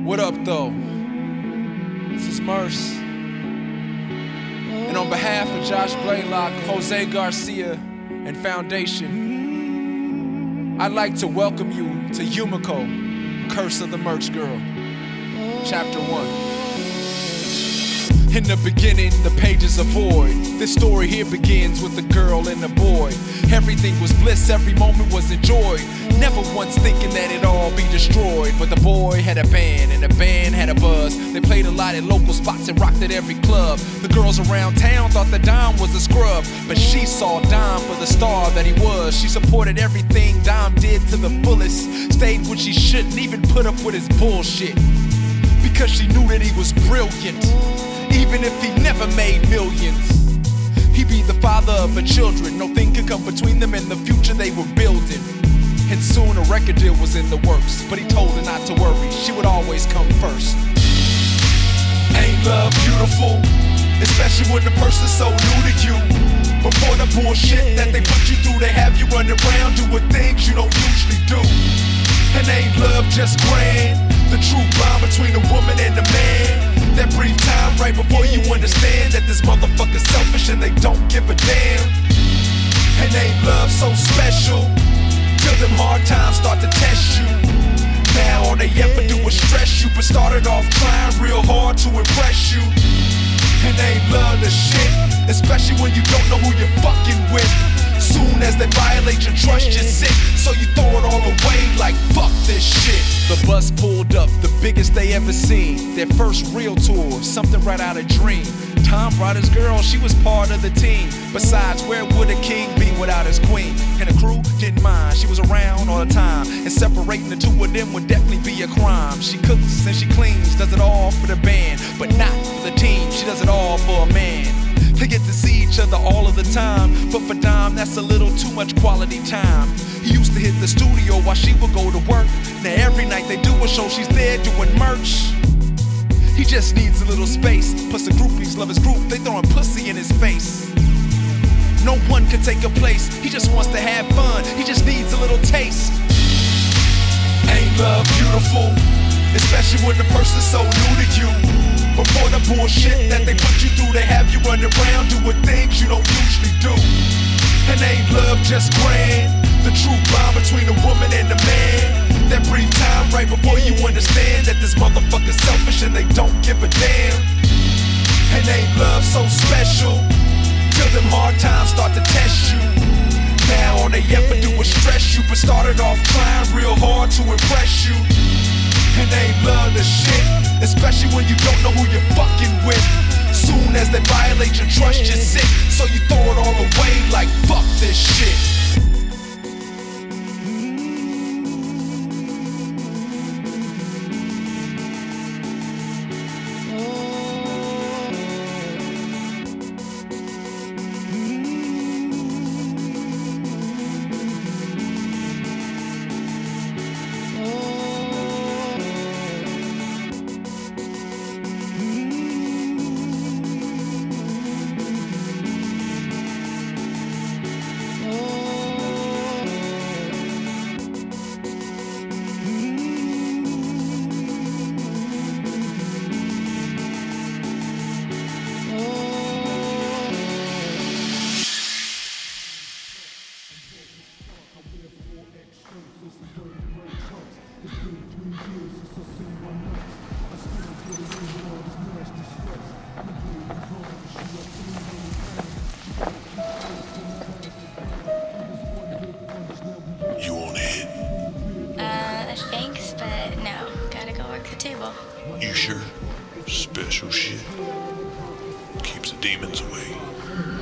What up, though? This is Merce. And on behalf of Josh Blaylock, Jose Garcia, and Foundation, I'd like to welcome you to Yumiko, Curse of the Merch Girl, Chapter 1. In the beginning, the pages are void. This story here begins with a girl and a boy. Everything was bliss, every moment was enjoyed. Never once thinking that it'd all be destroyed. But the boy had a band, and the band had a buzz. They played a lot at local spots and rocked at every club. The girls around town thought that Dom was a scrub, but she saw Dom for the star that he was. She supported everything Dom did to the fullest. Stayed when she shouldn't, even put up with his bullshit, because she knew that he was brilliant. Even if he never made millions, he'd be the father of her children. No thing could come between them and the future they were building. And soon a record deal was in the works, but he told her not to worry, she would always come first. Ain't love beautiful? Especially when the person's so new to you. Before the bullshit that they put you through, they have you run around doing things you don't usually do. And ain't love just grand? The true bond between a woman and a man. That brief time right before you understand that this motherfucker's selfish and they don't give a damn. And ain't love so special till them hard times start to test you. Now all they ever do is stress you, but started off trying real hard to impress you. And ain't love the shit, especially when you don't know who you're fucking with. Soon as they violate your trust, you're sick, so you throw it all away like fuck this shit. The bus pulled up, the biggest they ever seen. Their first real tour, something right out of dream. Tom brought his girl, she was part of the team. Besides, where would a king be without his queen? And the crew didn't mind, she was around all the time. And separating the two of them would definitely be a crime. She cooks and she cleans, does it all for the band, but not for the team, she does it all for a man. They get to see each other all of the time, but for Dom, that's a little too much quality time. He used to hit the studio while she would go to work. Now every night they do a show, she's there doing merch. He just needs a little space, plus the groupies love his group, they throwing pussy in his face. No one can take a place, he just wants to have fun, he just needs a little taste. Ain't love beautiful? Especially when the person's so new to you. Before the bullshit that they put you through, they have you run around doing things you don't usually do. And ain't love just grand? The true bond between a woman and a man. That brief time right before you understand that this motherfucker's selfish and they don't give a damn. And ain't love so special till them hard times start to test you. Now all they ever do is stress you, but started off trying real hard to impress you. And ain't love the shit, especially when you don't know who you're fucking with. Soon as they violate your trust, you're sick, so you throw it all away like fuck this shit. You want a hit? Thanks, but no. Gotta go work the table. You sure? Special shit. Keeps the demons away.